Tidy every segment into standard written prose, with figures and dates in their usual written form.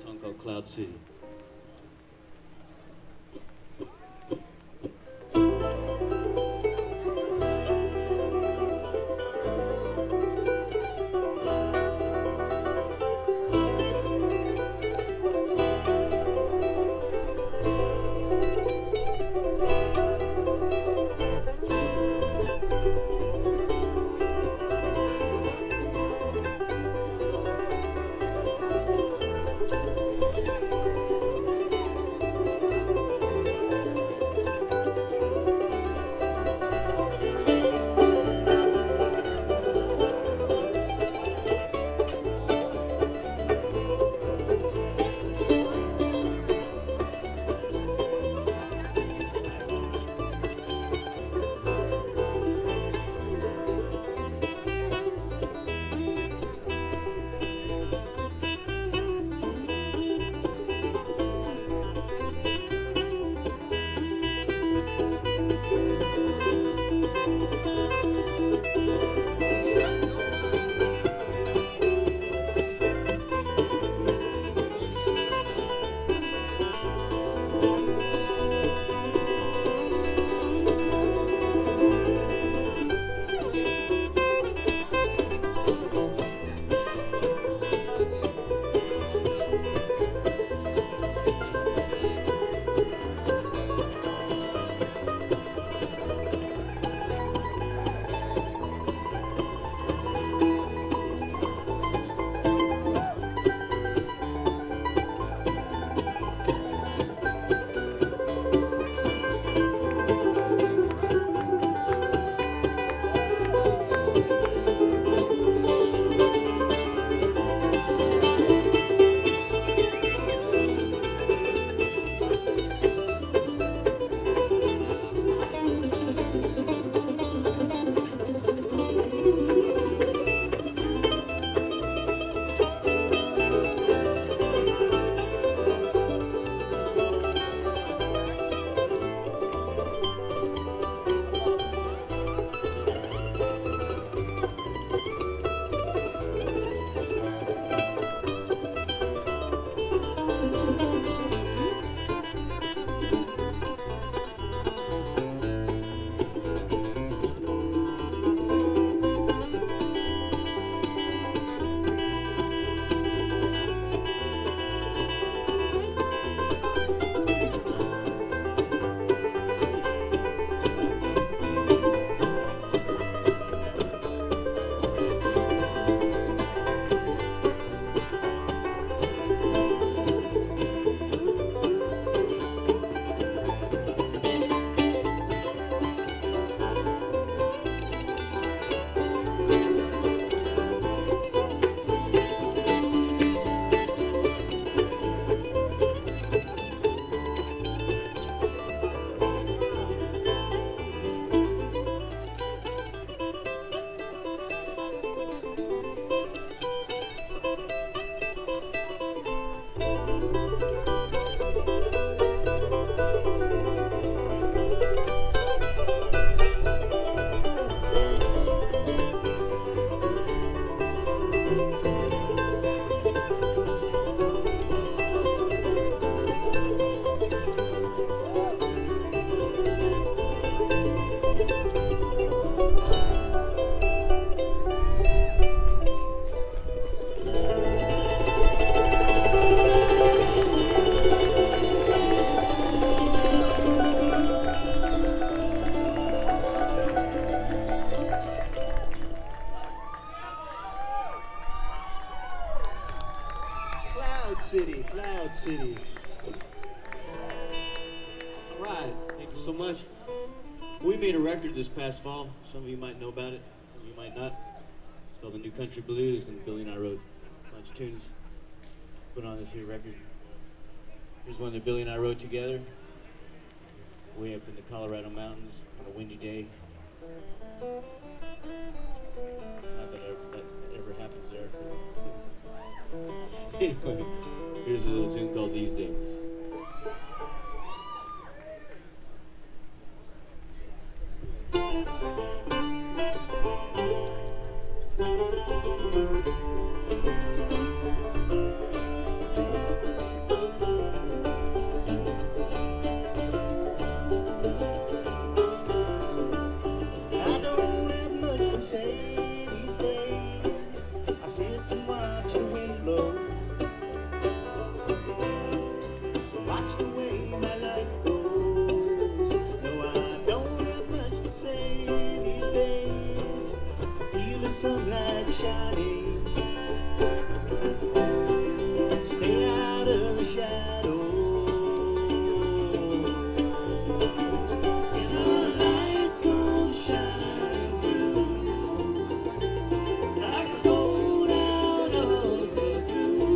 Song called Cloud City. Cloud City, Cloud City. All right, thank you so much. We made a record this past fall. Some of you might know about it, some of you might not. It's called The New Country Blues, and Billy and I wrote a bunch of tunes, put on this here record. Here's one that Billy and I wrote together, way up in the Colorado mountains on a windy day. Not that ever happens there. Anyway, here's a little tune called These Days. flow. Watch the way my life goes. No, I don't have much to say these days. Feel the sunlight shining. Stay out of the shadows. And the light goes shining through like a bolt out of the blue.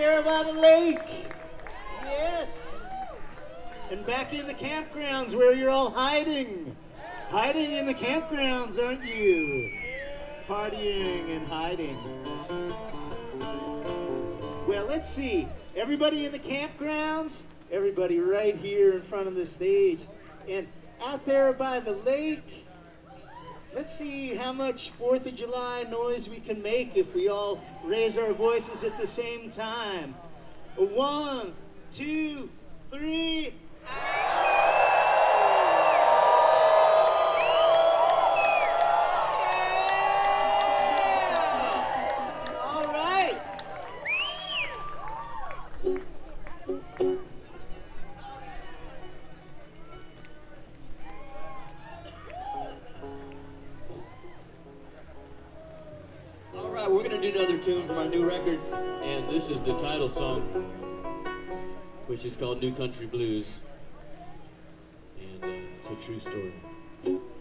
there by the lake. Yes. And back in the campgrounds where you're all hiding. Hiding in the campgrounds, aren't you? Partying and hiding. Well, let's see. Everybody in the campgrounds, everybody right here in front of the stage, and out there by the lake. Let's see how much 4th of July noise we can make if we all raise our voices at the same time. 1, 2, 3. All right. All right, we're gonna do another tune from our new record, and this is the title song, which is called New Country Blues, and it's a true story.